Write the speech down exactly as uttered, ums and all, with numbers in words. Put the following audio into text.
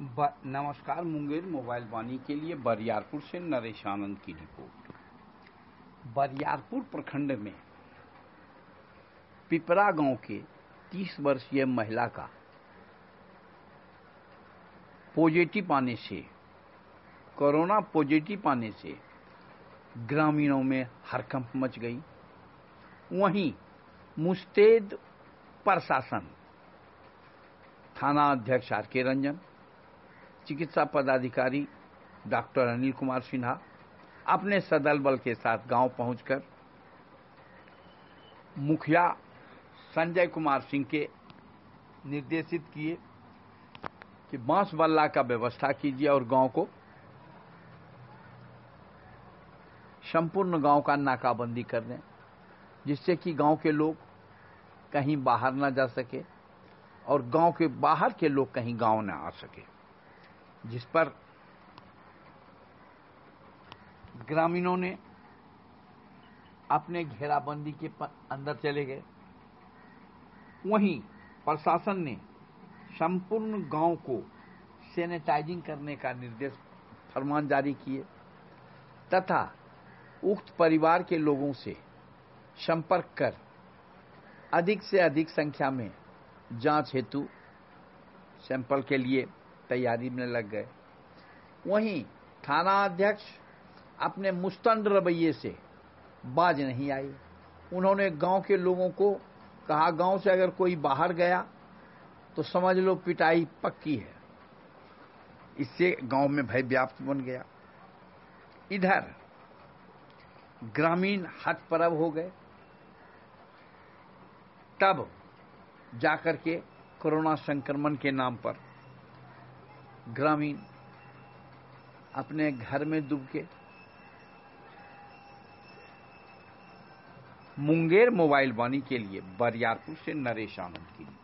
ब- नमस्कार। मुंगेर मोबाइल वाणी के लिए बरियारपुर से नरेश आनंद की रिपोर्ट। बरियारपुर प्रखंड में पिपरा गांव के तीस वर्षीय महिला का पॉजिटिव आने से कोरोना पॉजिटिव आने से ग्रामीणों में हड़कंप मच गई। वहीं मुस्तैद प्रशासन, थाना अध्यक्ष आर के रंजन, चिकित्सा पदाधिकारी डॉक्टर अनिल कुमार सिन्हा अपने सदल बल के साथ गांव पहुंचकर मुखिया संजय कुमार सिंह के निर्देशित किए कि बांस बल्ला का व्यवस्था कीजिए और गांव को संपूर्ण गांव का नाकाबंदी कर दें, जिससे कि गांव के लोग कहीं बाहर न जा सके और गांव के बाहर के लोग कहीं गांव न आ सके। जिस पर ग्रामीणों ने अपने घेराबंदी के अंदर चले गए। वहीं प्रशासन ने संपूर्ण गांव को सैनिटाइजिंग करने का निर्देश फरमान जारी किए तथा उक्त परिवार के लोगों से संपर्क कर अधिक से अधिक संख्या में जांच हेतु सैंपल के लिए तैयारी में लग गए। वहीं थाना अध्यक्ष अपने मुस्तंड रवैये से बाज नहीं आए। उन्होंने गांव के लोगों को कहा, गांव से अगर कोई बाहर गया तो समझ लो पिटाई पक्की है। इससे गांव में भय व्याप्त बन गया। इधर ग्रामीण हतप्रभ हो गए। तब जाकर के कोरोना संक्रमण के नाम पर ग्रामीण अपने घर में डूब के मुंगेर मोबाइल वाणी के लिए बरियारपुर से नरेश आनंद की